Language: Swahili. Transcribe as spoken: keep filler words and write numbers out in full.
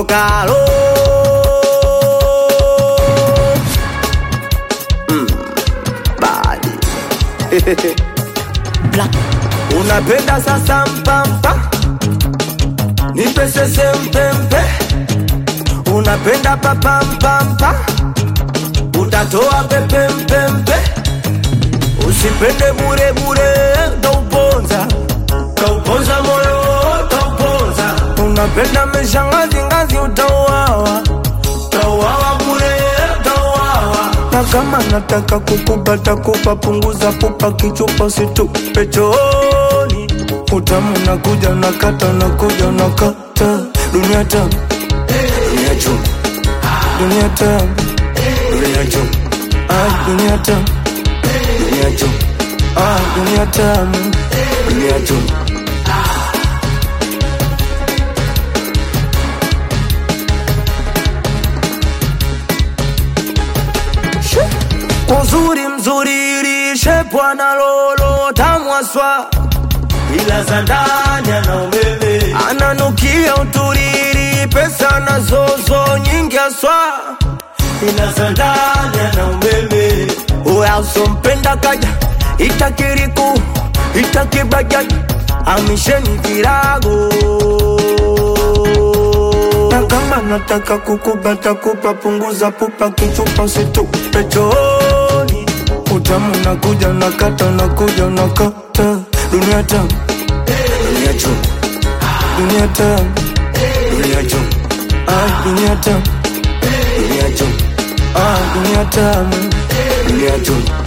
kalo mm, badi Black. Unapenda sasa mpampa nipe sese mpempe. Unapenda papa mpampa utatoa pepe mpempe. Usipende bure bure tauponza, tauponza moyo tauponza. Unapenda meshangazi ngazi utauawa, utauawa bure utauawa. Na kama nataka kukupata kupa punguza pupa kichupa situpe chooni. Utamu nakuja nakata nakuja nakata. Dunia tamu, dunia chum, dunia tamu, dunia chum, ah dunia tamu, dunia chum, ah dunia tamu, dunia chum. Uzuri mzuri lishe bwana lolo tamwaswa. Ila za ndani ana umeme, ananukia uturiri pesa na zozo nyingi aswa. Ila za ndani ana umeme. Uya usompenda kaja itakiriku itakibajaji amisheni virago. Na kama nataka kukubata kupa punguza pupa kichupa situpe chooni. Utamu nakuja nakata nakuja nakata. Dunia tamu, dunia chum, dunia tamu, dunia chum, ah dunia tamu, dunia chum, ah dunia tamu, dunia chum.